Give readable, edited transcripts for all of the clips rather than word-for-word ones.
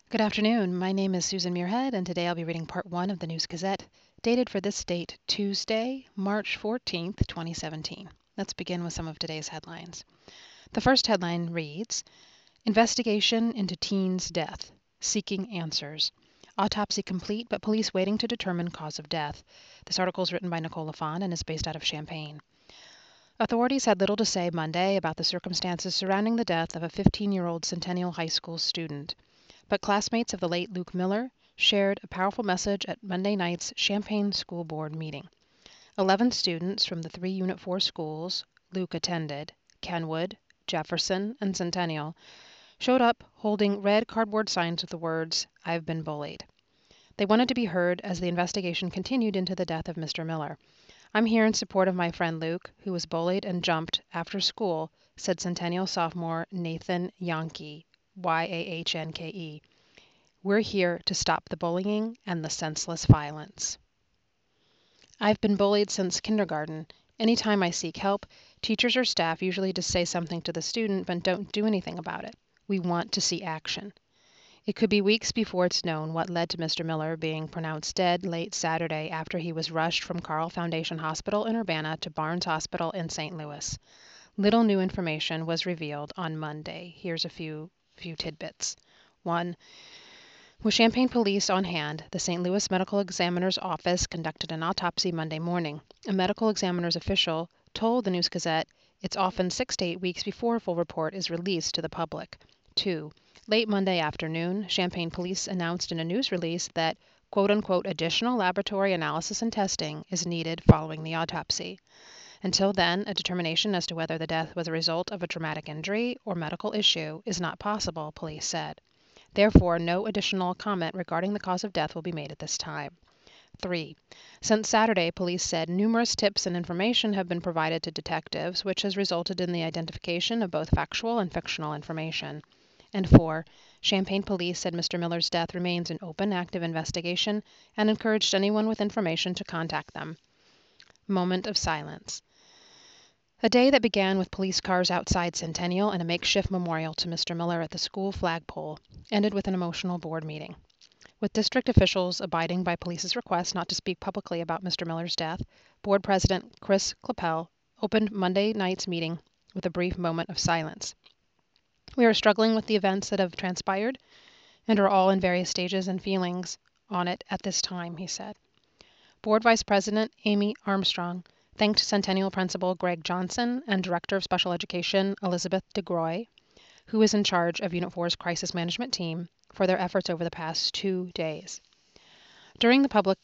Good afternoon. My name is Susan Muirhead, and today I'll be reading part 1 of the News Gazette, dated for this date, Tuesday, March 14th, 2017. Let's begin with some of today's headlines. The first headline reads, Investigation into teen's death, seeking answers. Autopsy complete, but police waiting to determine cause of death. This article is written by Nicole Lafond and is based out of Champaign. Authorities had little to say Monday about the circumstances surrounding the death of a 15-year-old Centennial High School student. But classmates of the late Luke Miller shared a powerful message at Monday night's Champaign School Board meeting. 11 students from the 3 Unit 4 schools Luke attended, Kenwood, Jefferson, and Centennial, showed up holding red cardboard signs with the words, "I've been bullied." They wanted to be heard as the investigation continued into the death of Mr. Miller. "I'm here in support of my friend Luke, who was bullied and jumped after school," said Centennial sophomore Nathan Yahnke, Yahnke. "We're here to stop the bullying and the senseless violence." "I've been bullied since kindergarten. Anytime I seek help, teachers or staff usually just say something to the student but don't do anything about it. We want to see action." It could be weeks before it's known what led to Mr. Miller being pronounced dead late Saturday after he was rushed from Carle Foundation Hospital in Urbana to Barnes Hospital in St. Louis. Little new information was revealed on Monday. Here's a few tidbits. 1. With Champaign police on hand, the St. Louis Medical Examiner's Office conducted an autopsy Monday morning. A medical examiner's official told the News Gazette it's often 6 to 8 weeks before a full report is released to the public. 2. Late Monday afternoon, Champaign police announced in a news release that quote-unquote additional laboratory analysis and testing is needed following the autopsy. Until then, a determination as to whether the death was a result of a traumatic injury or medical issue is not possible, police said. Therefore, no additional comment regarding the cause of death will be made at this time. 3. Since Saturday, police said numerous tips and information have been provided to detectives, which has resulted in the identification of both factual and fictional information. And 4. Champaign police said Mr. Miller's death remains an open, active investigation and encouraged anyone with information to contact them. Moment of silence. A day that began with police cars outside Centennial and a makeshift memorial to Mr. Miller at the school flagpole ended with an emotional board meeting. With district officials abiding by police's request not to speak publicly about Mr. Miller's death, Board President Chris Clappel opened Monday night's meeting with a brief moment of silence. "We are struggling with the events that have transpired and are all in various stages and feelings on it at this time," he said. Board Vice President Amy Armstrong thanked Centennial Principal Greg Johnson and Director of Special Education Elizabeth DeGroy, who is in charge of Unit 4's crisis management team, for their efforts over the past 2 days. During the public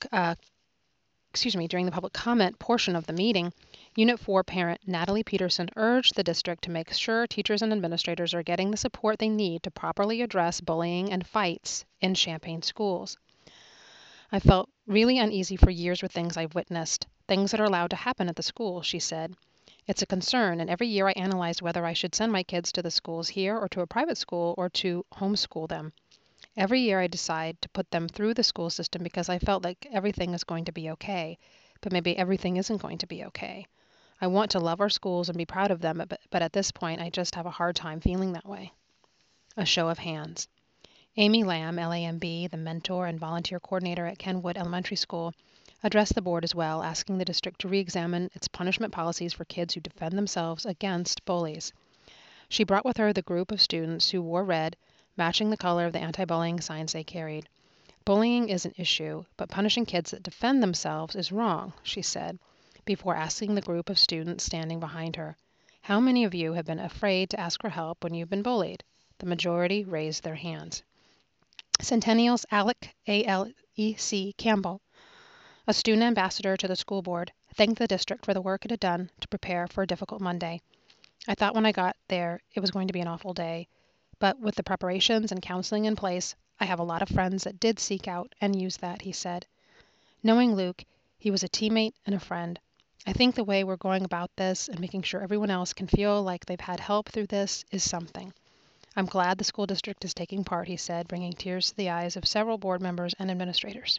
comment portion of the meeting, Unit 4 parent Natalie Peterson urged the district to make sure teachers and administrators are getting the support they need to properly address bullying and fights in Champaign schools. "I felt really uneasy for years with things I've witnessed, things that are allowed to happen at the school," she said. "It's a concern, and every year I analyze whether I should send my kids to the schools here or to a private school or to homeschool them. Every year I decide to put them through the school system because I felt like everything is going to be okay, but maybe everything isn't going to be okay. I want to love our schools and be proud of them, but at this point I just have a hard time feeling that way." A show of hands. Amy Lamb, LAMB, the mentor and volunteer coordinator at Kenwood Elementary School, addressed the board as well, asking the district to re-examine its punishment policies for kids who defend themselves against bullies. She brought with her the group of students who wore red, matching the color of the anti-bullying signs they carried. "Bullying is an issue, but punishing kids that defend themselves is wrong," she said, before asking the group of students standing behind her, "How many of you have been afraid to ask for help when you've been bullied?" The majority raised their hands. Centennial's Alec A.L.E.C. Campbell, a student ambassador to the school board, thanked the district for the work it had done to prepare for a difficult Monday. "I thought when I got there it was going to be an awful day, but with the preparations and counseling in place, I have a lot of friends that did seek out and use that," he said. "Knowing Luke, he was a teammate and a friend. I think the way we're going about this and making sure everyone else can feel like they've had help through this is something. I'm glad the school district is taking part," he said, bringing tears to the eyes of several board members and administrators.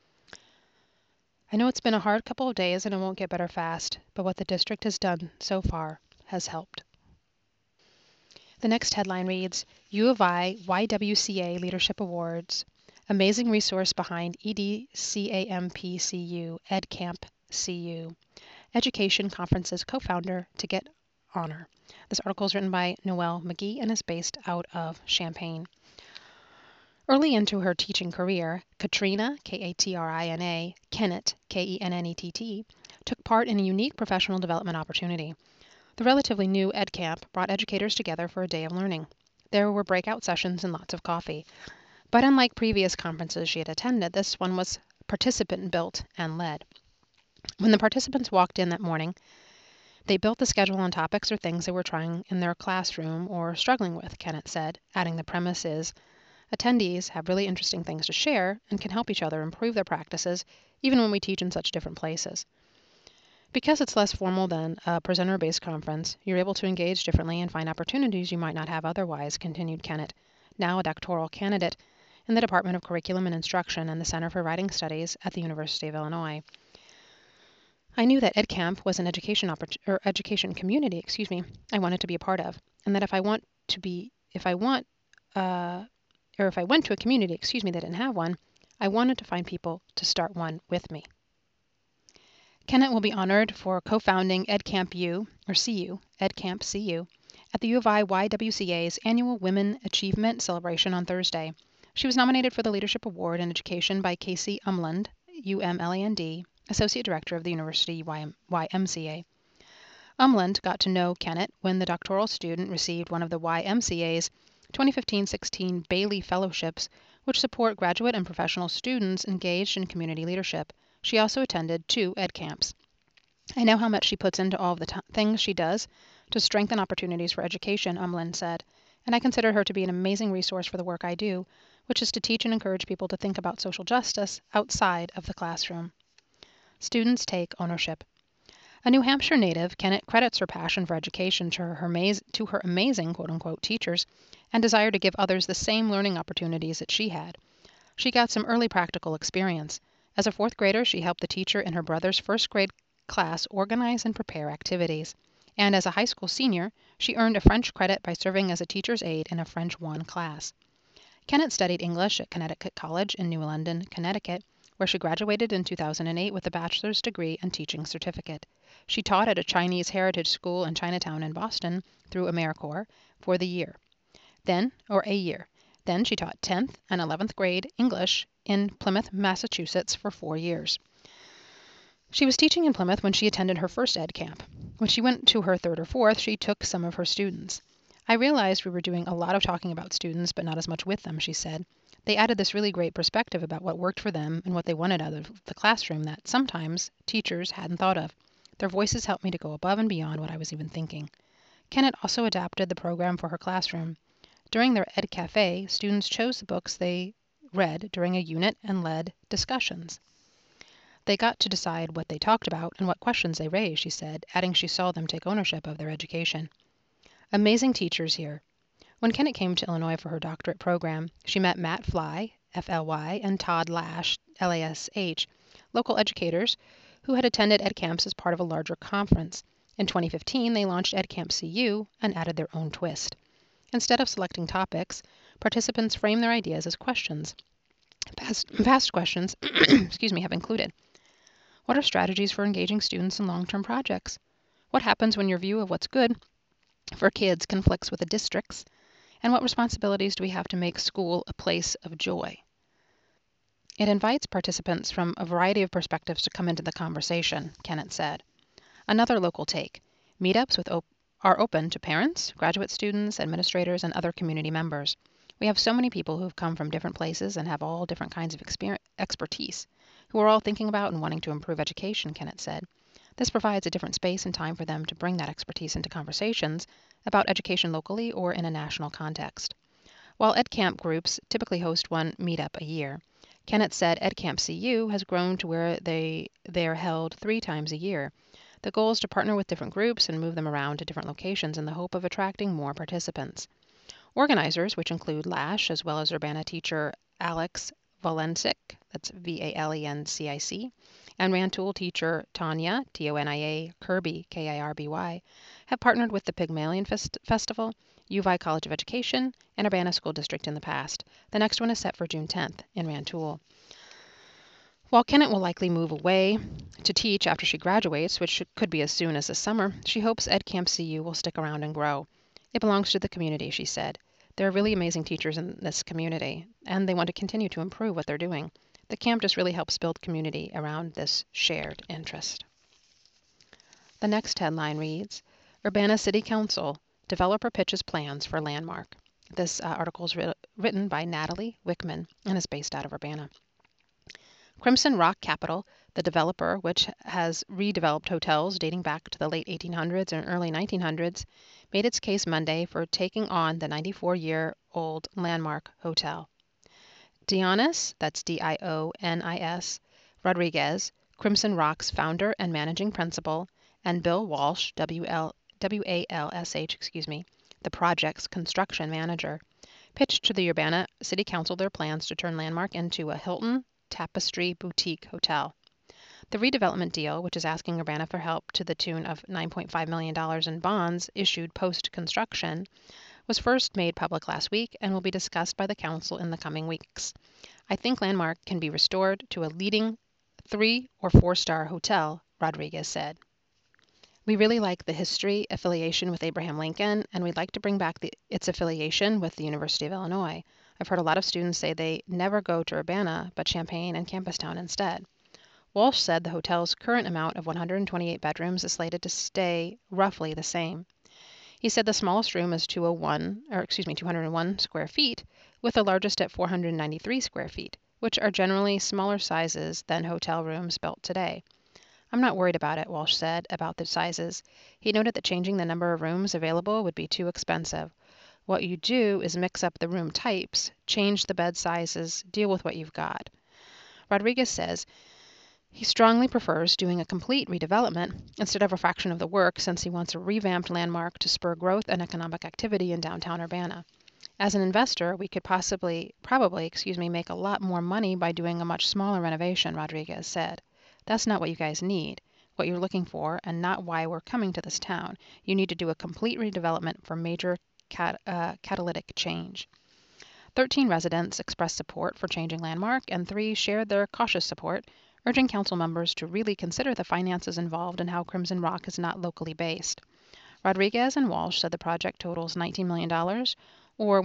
"I know it's been a hard couple of days and it won't get better fast, but what the district has done so far has helped." The next headline reads, U of I YWCA Leadership Awards, amazing resource behind EDCAMPCU, EdCamp CU, Education Conferences co-founder to get honor. This article is written by Noelle McGee and is based out of Champaign. Early into her teaching career, Katrina, Katrina, Kennett, Kennett, took part in a unique professional development opportunity. The relatively new EdCamp brought educators together for a day of learning. There were breakout sessions and lots of coffee. But unlike previous conferences she had attended, this one was participant-built and led. When the participants walked in that morning, they built the schedule on topics or things they were trying in their classroom or struggling with, Kennett said, adding the premise is, attendees have really interesting things to share and can help each other improve their practices, even when we teach in such different places. Because it's less formal than a presenter-based conference, you're able to engage differently and find opportunities you might not have otherwise, continued Kennett, now a doctoral candidate in the Department of Curriculum and Instruction and the Center for Writing Studies at the University of Illinois. I knew that EdCamp was an education community, I wanted to be a part of, and that if I went to a community, that didn't have one, I wanted to find people to start one with me. Kennett will be honored for co-founding EdCamp CU, at the U of I YWCA's annual Women Achievement Celebration on Thursday. She was nominated for the Leadership Award in Education by Casey Umland, UMLAND, Associate Director of the University YMCA. Umland got to know Kennett when the doctoral student received one of the YMCA's 2015-16 Bailey Fellowships, which support graduate and professional students engaged in community leadership. She also attended 2 EdCamps. I know how much she puts into all of the things she does to strengthen opportunities for education, Umland said, and I consider her to be an amazing resource for the work I do, which is to teach and encourage people to think about social justice outside of the classroom. Students take ownership. A New Hampshire native, Kennett credits her passion for education to her amazing quote-unquote teachers and desire to give others the same learning opportunities that she had. She got some early practical experience. As a 4th grader, she helped the teacher in her brother's 1st grade class organize and prepare activities. And as a high school senior, she earned a French credit by serving as a teacher's aide in a French 1 class. Kennett studied English at Connecticut College in New London, Connecticut, where she graduated in 2008 with a bachelor's degree and teaching certificate. She taught at a Chinese heritage school in Chinatown in Boston through AmeriCorps for a year. Then she taught 10th and 11th grade English in Plymouth, Massachusetts for 4 years. She was teaching in Plymouth when she attended her first EdCamp. When she went to her 3rd or 4th, she took some of her students. I realized we were doing a lot of talking about students, but not as much with them, she said. They added this really great perspective about what worked for them and what they wanted out of the classroom that sometimes teachers hadn't thought of. Their voices helped me to go above and beyond what I was even thinking. Kennett also adapted the program for her classroom. During their Ed Cafe, students chose the books they read during a unit and led discussions. They got to decide what they talked about and what questions they raised, she said, adding she saw them take ownership of their education. Amazing teachers here. When Kennett came to Illinois for her doctorate program, she met Matt Fly, FLY, and Todd Lash, LASH, local educators who had attended EdCamps as part of a larger conference. In 2015, they launched EdCamp CU and added their own twist. Instead of selecting topics, participants framed their ideas as questions. Past questions have included: what are strategies for engaging students in long-term projects? What happens when your view of what's good for kids conflicts with the district's? And what responsibilities do we have to make school a place of joy? It invites participants from a variety of perspectives to come into the conversation, Kennett said. Another local take: meetups are open to parents, graduate students, administrators, and other community members. We have so many people who have come from different places and have all different kinds of expertise, who are all thinking about and wanting to improve education, Kennett said. This provides a different space and time for them to bring that expertise into conversations about education locally or in a national context. While EdCamp groups typically host one meetup a year, Kennett said EdCamp CU has grown to where they are held 3 times a year. The goal is to partner with different groups and move them around to different locations in the hope of attracting more participants. Organizers, which include Lash as well as Urbana teacher Alex Valencic, that's Valencic, and Rantoul teacher Tanya, Tonia, Kirby, Kirby, have partnered with the Pygmalion Festival, UVI College of Education, and Urbana School District in the past. The next one is set for June 10th in Rantoul. While Kennett will likely move away to teach after she graduates, which could be as soon as this summer, she hopes Ed Camp CU will stick around and grow. It belongs to the community, she said. There are really amazing teachers in this community, and they want to continue to improve what they're doing. The camp just really helps build community around this shared interest. The next headline reads, Urbana City Council, Developer Pitches Plans for Landmark. This article is written by Natalie Wickman and is based out of Urbana. Crimson Rock Capital, the developer which has redeveloped hotels dating back to the late 1800s and early 1900s, made its case Monday for taking on the 94-year-old Landmark Hotel. Dionis, that's D-I-O-N-I-S, Rodriguez, Crimson Rock's founder and managing principal, and Bill Walsh, W-A-L-S-H, the project's construction manager, pitched to the Urbana City Council their plans to turn Landmark into a Hilton Tapestry boutique hotel. The redevelopment deal, which is asking Urbana for help to the tune of $9.5 million in bonds issued post-construction, was first made public last week and will be discussed by the council in the coming weeks. I think Landmark can be restored to a leading 3- or 4-star hotel, Rodriguez said. We really like the history affiliation with Abraham Lincoln, and we'd like to bring back its affiliation with the University of Illinois. I've heard a lot of students say they never go to Urbana, but Champaign and Campustown instead. Walsh said the hotel's current amount of 128 bedrooms is slated to stay roughly the same. He said the smallest room is 201 square feet, with the largest at 493 square feet, which are generally smaller sizes than hotel rooms built today. I'm not worried about it, Walsh said, about the sizes. He noted that changing the number of rooms available would be too expensive. What you do is mix up the room types, change the bed sizes, deal with what you've got. Rodriguez says he strongly prefers doing a complete redevelopment instead of a fraction of the work, since he wants a revamped Landmark to spur growth and economic activity in downtown Urbana. As an investor, we could probably make a lot more money by doing a much smaller renovation, Rodriguez said. That's not what you guys need, what you're looking for, and not why we're coming to this town. You need to do a complete redevelopment for major catalytic change. 13 residents expressed support for changing Landmark, and 3 shared their cautious support, urging council members to really consider the finances involved and how Crimson Rock is not locally based. Rodriguez and Walsh said the project totals $19 million, or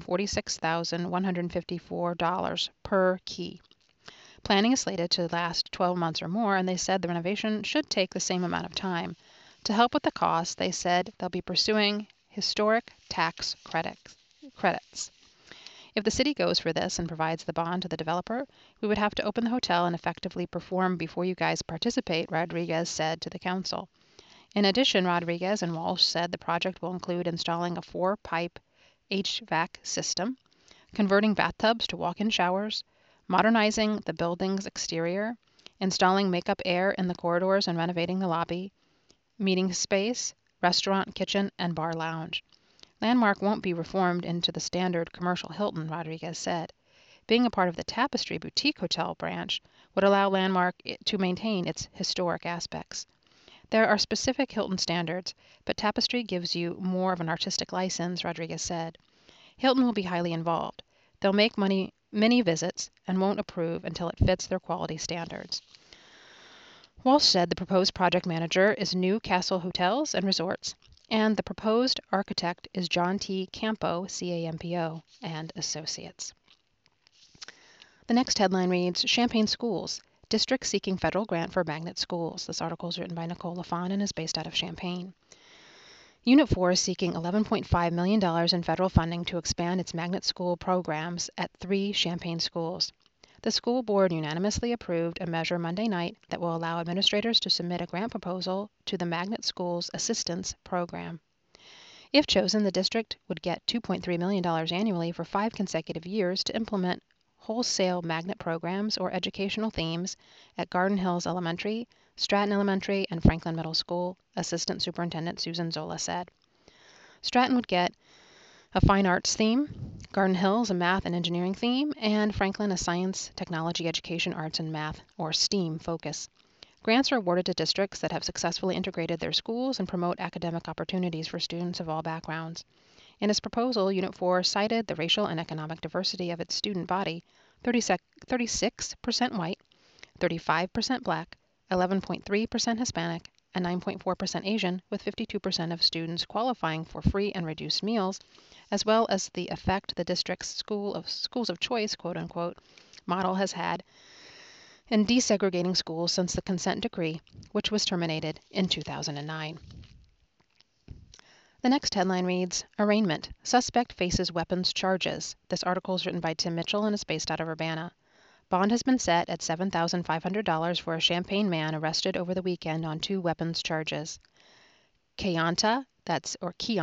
$146,154 per key. Planning is slated to last 12 months or more, and they said the renovation should take the same amount of time. To help with the cost, they said they'll be pursuing historic tax credits. If the city goes for this and provides the bond to the developer, we would have to open the hotel and effectively perform before you guys participate, Rodriguez said to the council. In addition, Rodriguez and Walsh said the project will include installing a 4-pipe HVAC system, converting bathtubs to walk-in showers, modernizing the building's exterior, installing makeup air in the corridors and renovating the lobby, meeting space, restaurant, kitchen, and bar lounge. Landmark won't be reformed into the standard commercial Hilton, Rodriguez said. Being a part of the Tapestry boutique hotel branch would allow Landmark to maintain its historic aspects. There are specific Hilton standards, but Tapestry gives you more of an artistic license, Rodriguez said. Hilton will be highly involved. They'll make many visits and won't approve until it fits their quality standards. Walsh said the proposed project manager is New Castle Hotels and Resorts, and the proposed architect is John T. Campo, C-A-M-P-O, and Associates. The next headline reads, Champaign Schools, District Seeking Federal Grant for Magnet Schools. This article is written by Nicole LaFon and is based out of Champaign. Unit 4 is seeking $11.5 million in federal funding to expand its magnet school programs at 3 Champaign schools. The school board unanimously approved a measure Monday night that will allow administrators to submit a grant proposal to the Magnet Schools Assistance Program. If chosen, the district would get $2.3 million annually for 5 consecutive years to implement wholesale magnet programs or educational themes at Garden Hills Elementary, Stratton Elementary, and Franklin Middle School, Assistant Superintendent Susan Zola said. Stratton would get a fine arts theme, Garden Hills a math and engineering theme, and Franklin a science, technology, education, arts, and math, or STEAM focus. Grants are awarded to districts that have successfully integrated their schools and promote academic opportunities for students of all backgrounds. In his proposal, Unit 4 cited the racial and economic diversity of its student body: 36% white, 35% black, 11.3% Hispanic, and 9.4% Asian, with 52% of students qualifying for free and reduced meals, as well as the effect the district's schools of choice, quote unquote, model has had in desegregating schools since the consent decree, which was terminated in 2009. The next headline reads, Arraignment. Suspect faces weapons charges. This article is written by Tim Mitchell and is based out of Urbana. Bond has been set at $7,500 for a Champaign man arrested over the weekend on 2 weapons charges. Keyonta, that's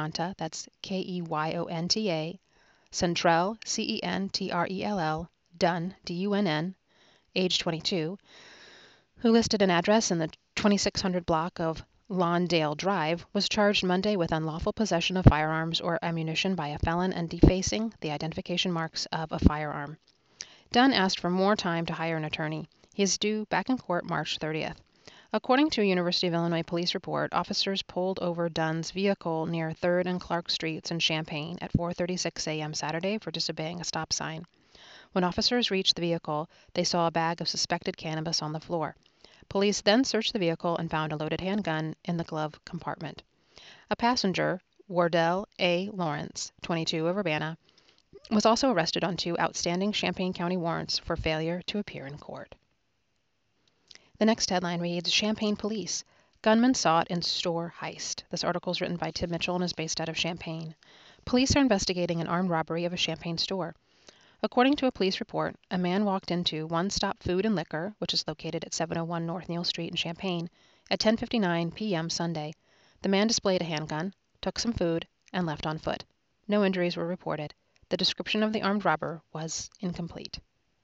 Keyonta, Centrell, Centrell, Dunn, Dunn, age 22, who listed an address in the 2600 block of Lawndale Drive, was charged Monday with unlawful possession of firearms or ammunition by a felon and defacing the identification marks of a firearm. Dunn asked for more time to hire an attorney. He is due back in court March 30th. According to a University of Illinois police report, officers pulled over Dunn's vehicle near 3rd and Clark Streets in Champaign at 4:36 a.m. Saturday for disobeying a stop sign. When officers reached the vehicle, they saw a bag of suspected cannabis on the floor. Police then searched the vehicle and found a loaded handgun in the glove compartment. A passenger, Wardell A. Lawrence, 22, of Urbana, was also arrested on 2 outstanding Champaign County warrants for failure to appear in court. The next headline reads, Champaign Police. Gunman sought in store heist. This article is written by Tim Mitchell and is based out of Champaign. Police are investigating an armed robbery of a Champaign store. According to a police report, a man walked into One Stop Food and Liquor, which is located at 701 North Neal Street in Champaign, at 10:59 p.m. Sunday. The man displayed a handgun, took some food, and left on foot. No injuries were reported. The description of the armed robber was incomplete.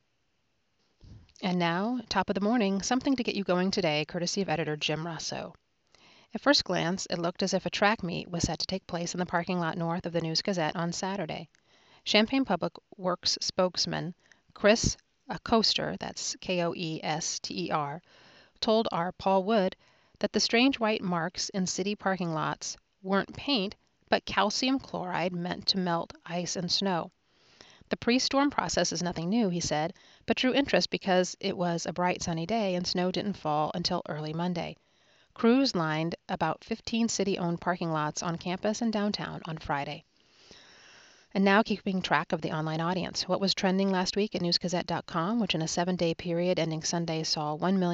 And now, top of the morning, something to get you going today, courtesy of editor Jim Russo. At first glance, it looked as if a track meet was set to take place in the parking lot north of the News-Gazette on Saturday. Champaign Public Works spokesman Chris Koester, that's Koester, told our Paul Wood that the strange white marks in city parking lots weren't paint, but calcium chloride meant to melt ice and snow. The pre-storm process is nothing new, he said, but drew interest because it was a bright sunny day and snow didn't fall until early Monday. Crews lined about 15 city-owned parking lots on campus and downtown on Friday. And now keeping track of the online audience. What was trending last week at newsgazette.com, which in a 7-day period ending Sunday saw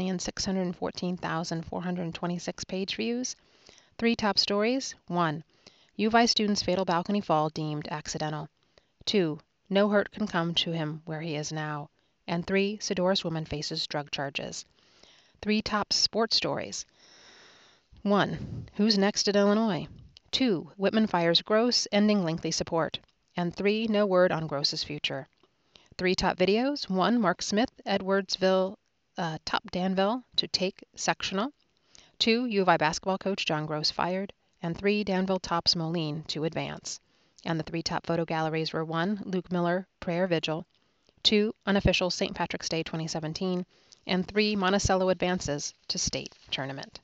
1,614,426 page views? 3 top stories. 1. UVI student's fatal balcony fall deemed accidental. 2. No hurt can come to him where he is now. And 3. Sedoris woman faces drug charges. 3 top sports stories. 1. Who's next at Illinois? 2. Whitman fires Gross, ending lengthy support. And 3. No word on Gross's future. 3 top videos. 1. Mark Smith, Edwardsville, top Danville to take sectional. 2. U of I basketball coach John Gross fired. And 3. Danville tops Moline to advance. And the 3 top photo galleries were 1. Luke Miller, prayer vigil. 2. Unofficial St. Patrick's Day 2017. And 3. Monticello advances to state tournament.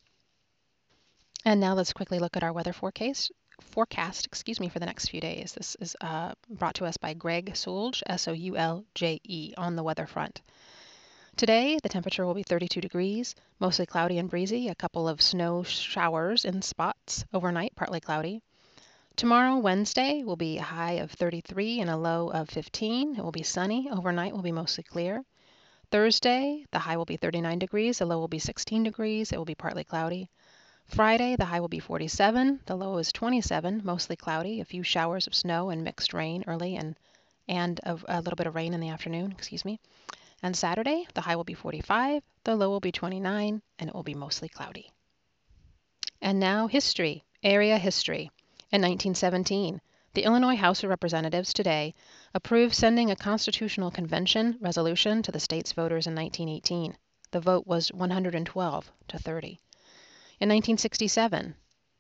And now let's quickly look at our weather forecast for the next few days. This is brought to us by Greg Soulje, Soulje, on the weather front. Today, the temperature will be 32 degrees, mostly cloudy and breezy, a couple of snow showers in spots, overnight partly cloudy. Tomorrow, Wednesday, will be a high of 33 and a low of 15. It will be sunny. Overnight will be mostly clear. Thursday, the high will be 39 degrees, the low will be 16 degrees. It will be partly cloudy. Friday, the high will be 47, the low is 27, mostly cloudy, a few showers of snow and mixed rain early and a little bit of rain in the afternoon, And Saturday, the high will be 45, the low will be 29, and it will be mostly cloudy. And now history, area history. In 1917, the Illinois House of Representatives today approved sending a constitutional convention resolution to the state's voters in 1918. The vote was 112 to 30. In 1967,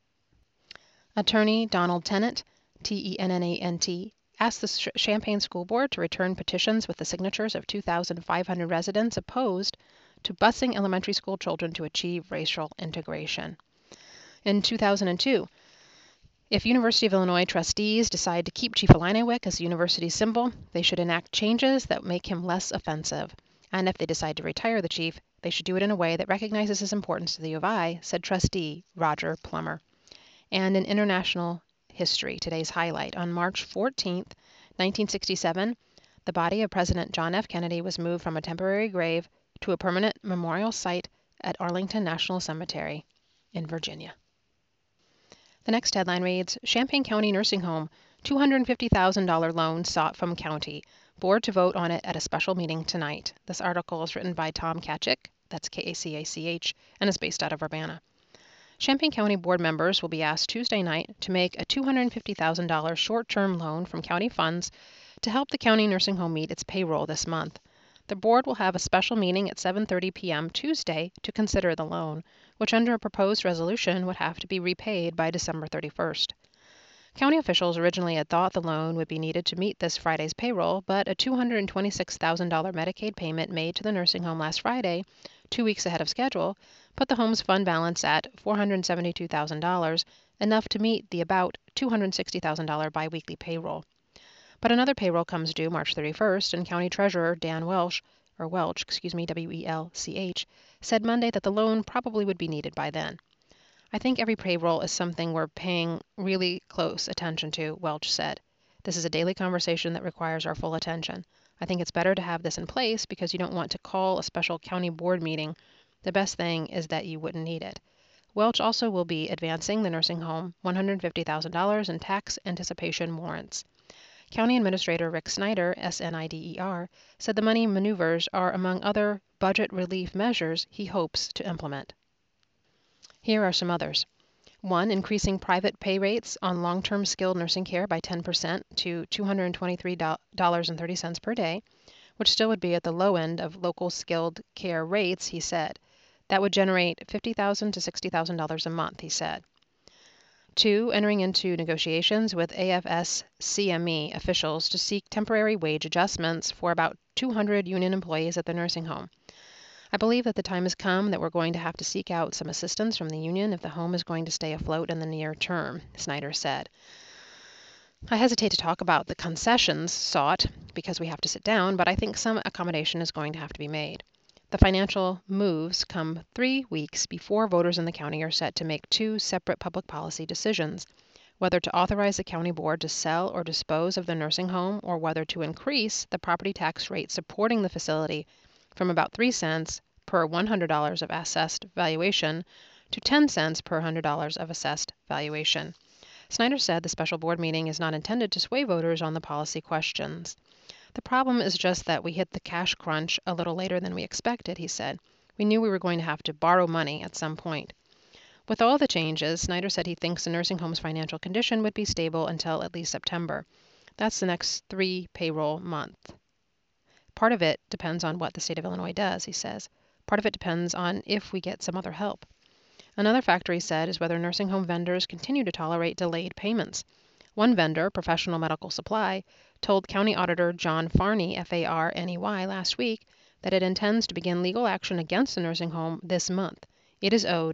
Attorney Donald Tennant, Tennant, asked the Champaign School Board to return petitions with the signatures of 2,500 residents opposed to busing elementary school children to achieve racial integration. In 2002, If University of Illinois trustees decide to keep Chief Illiniwek as the university's symbol, they should enact changes that make him less offensive. And if they decide to retire the chief, they should do it in a way that recognizes his importance to the U of I, said trustee Roger Plummer. And in international history, today's highlight, on March 14, 1967, the body of President John F. Kennedy was moved from a temporary grave to a permanent memorial site at Arlington National Cemetery in Virginia. The next headline reads, Champaign County Nursing Home, $250,000 loan sought from county. Board to vote on it at a special meeting tonight. This article is written by Tom Kachik, that's Kacach, and is based out of Urbana. Champaign County board members will be asked Tuesday night to make a $250,000 short-term loan from county funds to help the county nursing home meet its payroll this month. The board will have a special meeting at 7:30 p.m. Tuesday to consider the loan, which under a proposed resolution would have to be repaid by December 31st. County officials originally had thought the loan would be needed to meet this Friday's payroll, but a $226,000 Medicaid payment made to the nursing home last Friday, 2 weeks ahead of schedule, put the home's fund balance at $472,000, enough to meet the about $260,000 biweekly payroll. But another payroll comes due March 31st, and County Treasurer Dan Welch, W-E-L-C-H, said Monday that the loan probably would be needed by then. I think every payroll is something we're paying really close attention to, Welch said. This is a daily conversation that requires our full attention. I think it's better to have this in place because you don't want to call a special county board meeting. The best thing is that you wouldn't need it. Welch also will be advancing the nursing home $150,000 in tax anticipation warrants. County Administrator Rick Snyder, S-N-I-D-E-R, said the money maneuvers are among other budget relief measures he hopes to implement. Here are some others. 1. Increasing private pay rates on long-term skilled nursing care by 10% to $223.30 per day, which still would be at the low end of local skilled care rates, he said. That would generate $50,000 to $60,000 a month, he said. 2. Entering into negotiations with AFS-CME officials to seek temporary wage adjustments for about 200 union employees at the nursing home. I believe that the time has come that we're going to have to seek out some assistance from the union if the home is going to stay afloat in the near term, Snyder said. I hesitate to talk about the concessions sought because we have to sit down, but I think some accommodation is going to have to be made. The financial moves come 3 weeks before voters in the county are set to make 2 separate public policy decisions, whether to authorize the county board to sell or dispose of the nursing home or whether to increase the property tax rate supporting the facility from about 3 cents per $100 of assessed valuation to 10 cents per $100 of assessed valuation. Snyder said the special board meeting is not intended to sway voters on the policy questions. The problem is just that we hit the cash crunch a little later than we expected, he said. We knew we were going to have to borrow money at some point. With all the changes, Snyder said he thinks the nursing home's financial condition would be stable until at least September. That's the next 3 payroll month. Part of it depends on what the state of Illinois does, he says. Part of it depends on if we get some other help. Another factor, he said, is whether nursing home vendors continue to tolerate delayed payments. One vendor, Professional Medical Supply, told County Auditor John Farney, F-A-R-N-E-Y, last week that it intends to begin legal action against the nursing home this month. It is owed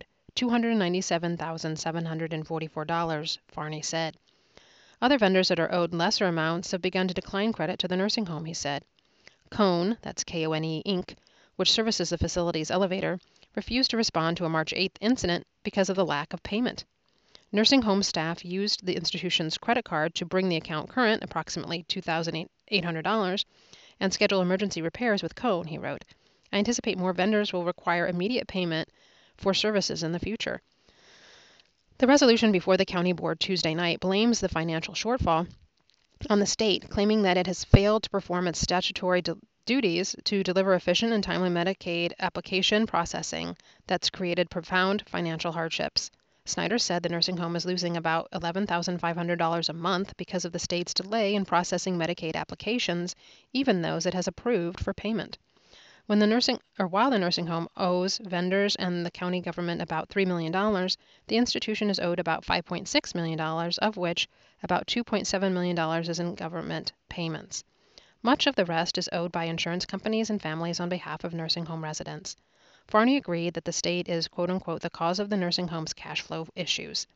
$297,744, Farney said. Other vendors that are owed lesser amounts have begun to decline credit to the nursing home, he said. Cone, that's K-O-N-E, Inc., which services the facility's elevator, refused to respond to a March 8th incident because of the lack of payment. Nursing home staff used the institution's credit card to bring the account current, approximately $2,800, and schedule emergency repairs with Cone, he wrote. I anticipate more vendors will require immediate payment for services in the future. The resolution before the county board Tuesday night blames the financial shortfall on the state, claiming that it has failed to perform its statutory duties to deliver efficient and timely Medicaid application processing that's created profound financial hardships. Snyder said the nursing home is losing about $11,500 a month because of the state's delay in processing Medicaid applications, even those it has approved for payment. While the nursing home owes vendors and the county government about $3 million, the institution is owed about $5.6 million, of which about $2.7 million is in government payments. Much of the rest is owed by insurance companies and families on behalf of nursing home residents. Farney agreed that the state is, quote-unquote, the cause of the nursing home's cash flow issues.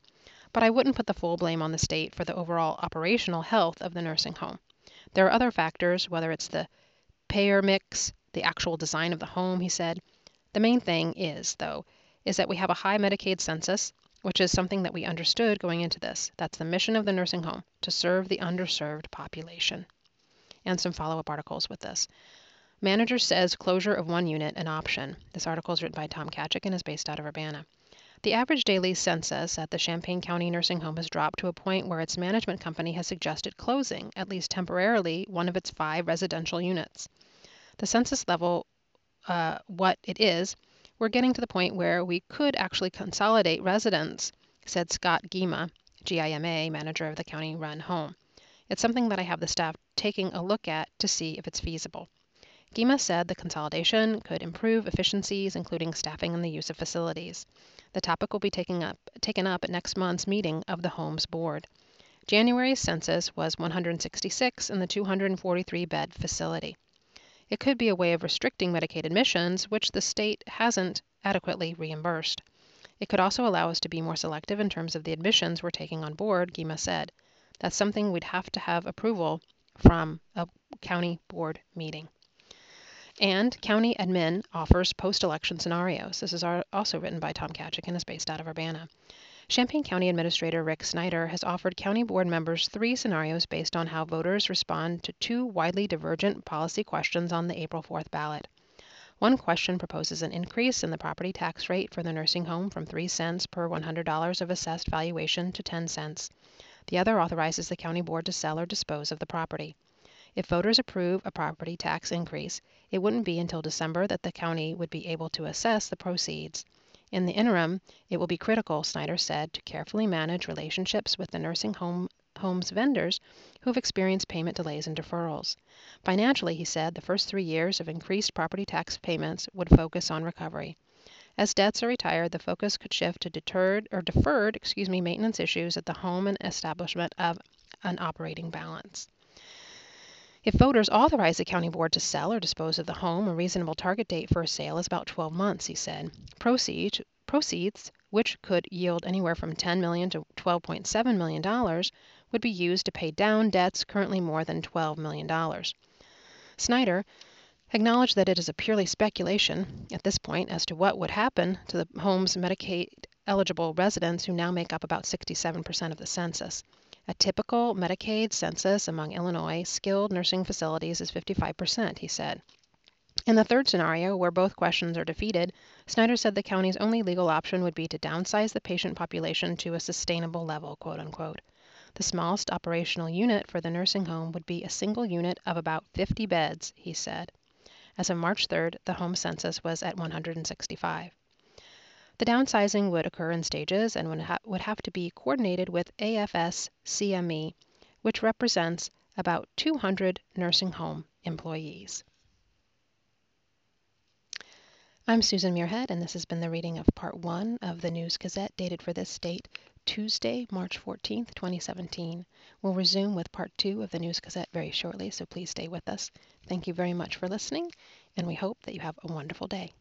but I wouldn't put the full blame on the state for the overall operational health of the nursing home. There are other factors, whether it's the payer mix, the actual design of the home, he said. The main thing is, though, is that we have a high Medicaid census, which is something that we understood going into this. That's the mission of the nursing home, to serve the underserved population. And some follow-up articles with this. Manager says closure of one unit an option. This article is written by Tom Kachik and is based out of Urbana. The average daily census at the Champaign County Nursing Home has dropped to a point where its management company has suggested closing, at least temporarily, one of its 5 residential units. The census level, what it is, we're getting to the point where we could actually consolidate residents, said Scott Gima, GIMA, manager of the county-run home. It's something that I have the staff taking a look at to see if it's feasible. Gima said the consolidation could improve efficiencies, including staffing and the use of facilities. The topic will be taken up at next month's meeting of the home's board. January's census was 166 in the 243-bed facility. It could be a way of restricting Medicaid admissions, which the state hasn't adequately reimbursed. It could also allow us to be more selective in terms of the admissions we're taking on board, Gima said. That's something we'd have to have approval from a county board meeting. And County Admin offers post-election scenarios. This is also written by Tom Kachik and is based out of Urbana. Champaign County Administrator Rick Snyder has offered county board members 3 scenarios based on how voters respond to 2 widely divergent policy questions on the April 4th ballot. One question proposes an increase in the property tax rate for the nursing home from 3 cents per $100 of assessed valuation to 10 cents. The other authorizes the county board to sell or dispose of the property. If voters approve a property tax increase, it wouldn't be until December that the county would be able to assess the proceeds. In the interim, it will be critical, Snyder said, to carefully manage relationships with the nursing home's vendors who have experienced payment delays and deferrals. Financially, he said, the first 3 years of increased property tax payments would focus on recovery. As debts are retired, the focus could shift to deferred maintenance issues at the home and establishment of an operating balance. If voters authorize the county board to sell or dispose of the home, a reasonable target date for a sale is about 12 months, he said. Proceeds, which could yield anywhere from $10 million to $12.7 million, would be used to pay down debts currently more than $12 million. Snyder acknowledged that it is a purely speculation at this point as to what would happen to the home's Medicaid-eligible residents who now make up about 67% of the census. A typical Medicaid census among Illinois skilled nursing facilities is 55%, he said. In the third scenario, where both questions are defeated, Snyder said the county's only legal option would be to downsize the patient population to a sustainable level, quote unquote. The smallest operational unit for the nursing home would be a single unit of about 50 beds, he said. As of March 3rd, the home census was at 165. The downsizing would occur in stages and would have to be coordinated with AFS-CME, which represents about 200 nursing home employees. I'm Susan Muirhead, and this has been the reading of Part 1 of the News Gazette, dated for this date, Tuesday, March 14th, 2017. We'll resume with Part 2 of the News Gazette very shortly, so please stay with us. Thank you very much for listening, and we hope that you have a wonderful day.